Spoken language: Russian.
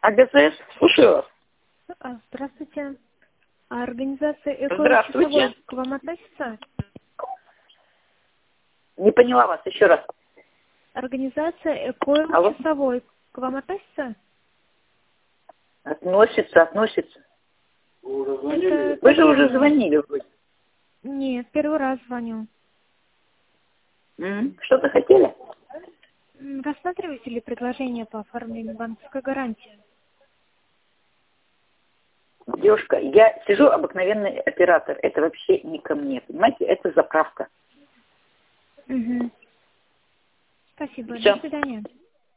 АГСС, слушаю вас. Здравствуйте. А организация Здравствуйте. «Эколог-часовой» к вам относится? Не поняла вас, еще раз. Организация «Эколог-часовой» к вам относится? Относится. Вы же уже звонили вроде. Нет, первый раз звоню. Что-то хотели? Рассматриваете ли предложение по оформлению банковской гарантии? Девушка, я сижу обыкновенный оператор. Это вообще не ко мне. Понимаете, это заправка. Угу. Спасибо. Всё. До свидания.